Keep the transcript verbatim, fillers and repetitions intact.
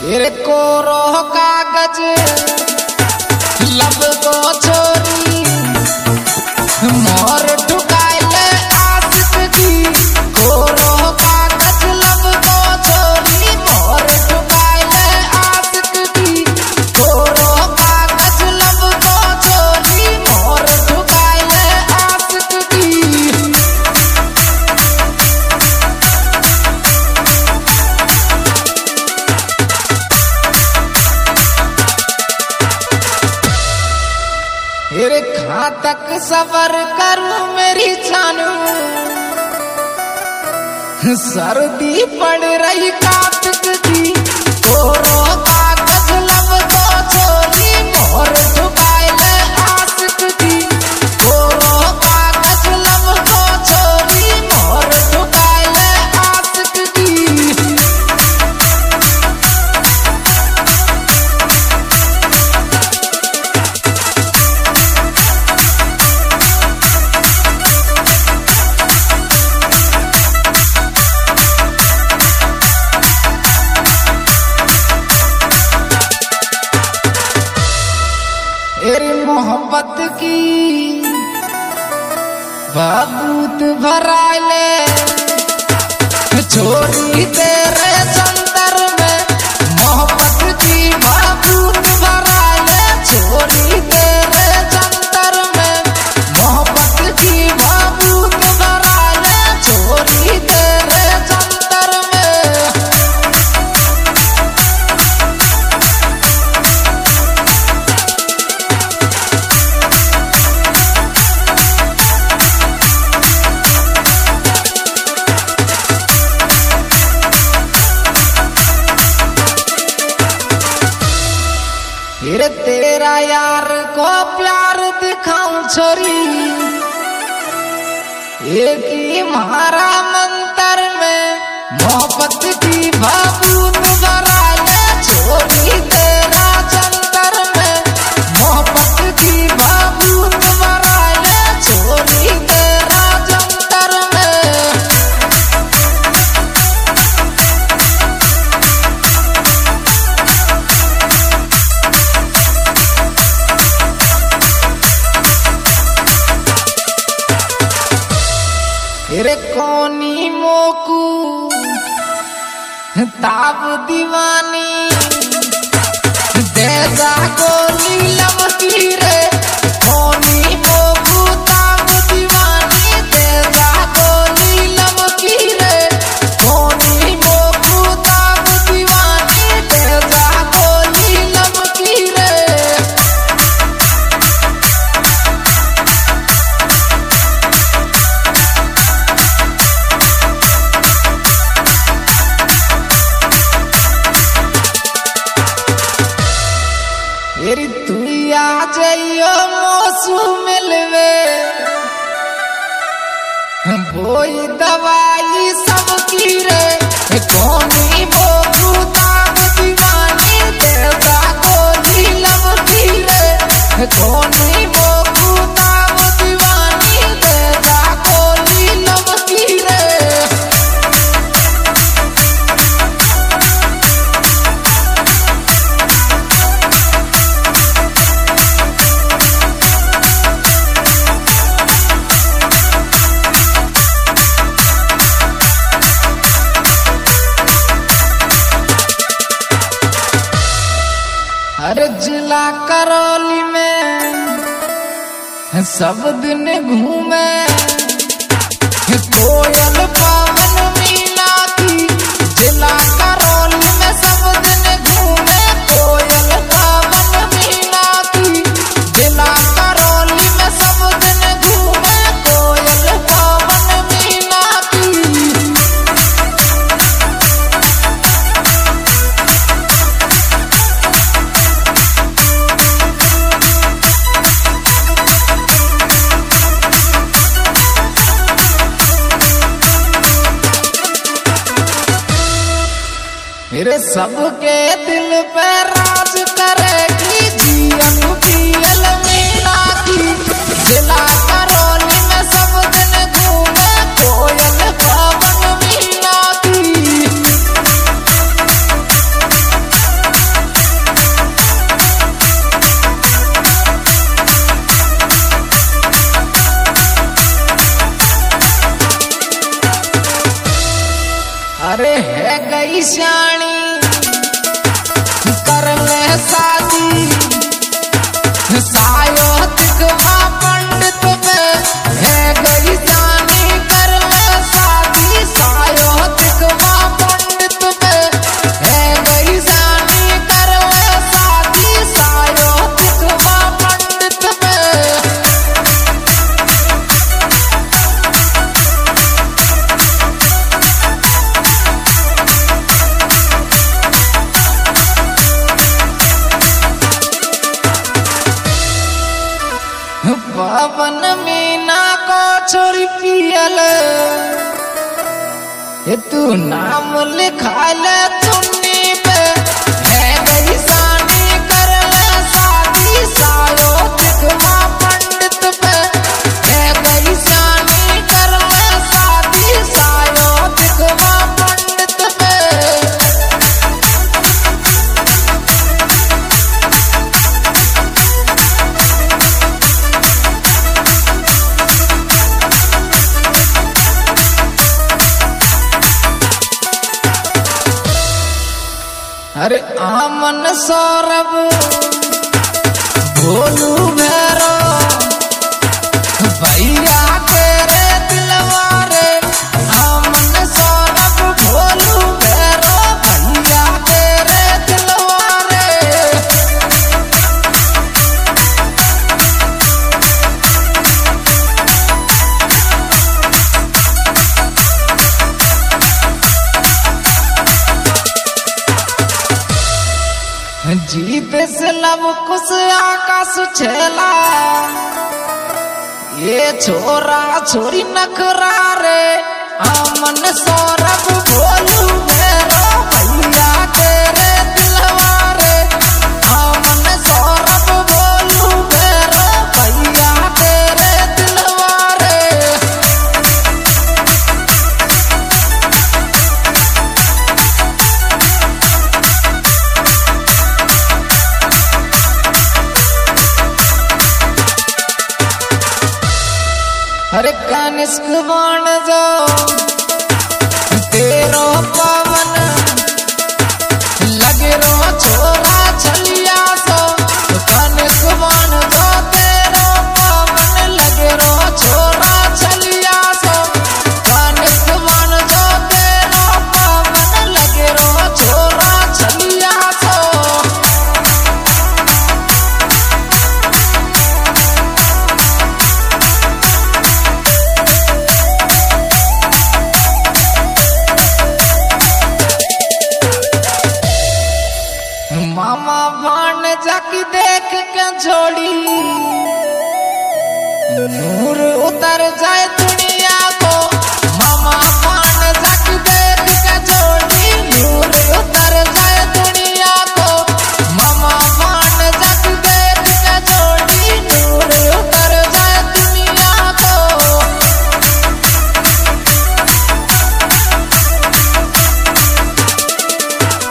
तेरे को रोह कागज लब को छोरी मोर ठुकाइले आशिक की को रोह कागज लब को छोरी मोर ठुकाइले आशिक की को रोह कागज लब को छोरी मोर ठुकाइले आशिक की। तेरे कहाँ तक सफर करूं मेरी जानू, सर्दी पड़ रही कातिक की कोरो कागज लब को छोरी मोर ठुकाइले आशिक की कोरो कागज लब को छोरी मोर ठुकाइले आशिक की। तेरी मोहब्बत की बाबूत भराइले छोड़ी तेरे संतर में मोहब्बत की बाबूत भराइले छोड़ी तेरे संतर में मोहब्बत की बाबूत भराइले छोड़ी तेरे संतर में। फिर तेरा यार को प्यार दिखाऊं छोरी एक ही मारा मंतर में मोहब्बत की बाबूत भराइले छोरी तेरा जंतर में मोहब्बत की बाबूत भराइले छोरी तेरा जंतर में। तेरे कोनी मोकू ताब दीवानी दे जा गोली लमकी रे कोनी मोकू ताब दीवानी दे जा गोली लमकी रे कोनी मोकू ताब दीवानी दे जा गोली लमकी रे। तेरी तुया जइयो मौसू मिलवे बोई दवाई सबकी रे कोनी बोबू ताब दीवानी देगा गोली लमकी रे कोनी बोबू ताब दीवानी देगा गोली लमकी रे। अरे जिला करौली में सब दिन घूमे कोयल पावन मीना की जिला करौली में सब दिन घूमे कोयल पावन मीना की जिला करौली में सब दिन घूमे कोयल पावन मीना की। मेरे सबके दिल पे राज करेगी जीवन पियल मीना की जिला करौली में सब दिन घूमे कोयल पावन मीना की। ले ये तू नाम लिखा ले चुन्नी पे है गई सानी कर ले शादी सायो दिखवा पंडित पे है गई सानी कर ले शादी सायो दिखवा पंडित पे। अरे आमन सौरभ भोलू भैरो भैया तेरे दिलवा रे आमन सौरभ भोलू भैरो भैया तेरे दिलवा रे। जीत से लब कुछ आकाश छेला ये छोरा छोरी नखरा रे आमन सौरभ भोलू भैरो भैया तेरे दिलवा रे आमन सौरभ भोलू भैरो भैया तेरे दिलवा रे। अरे कनिष्क बन जाओ तेरो पवन लगे रो छोरा छलिया सो कनिष्क बन जाओ तेरो पवन लगे रो छोरा छलिया सो कनिष्क बन जाओ तेरो पवन लगे रो छोरा छलिया सो। मामा भान जाकी देख के छोड़ी नूर उतर जाए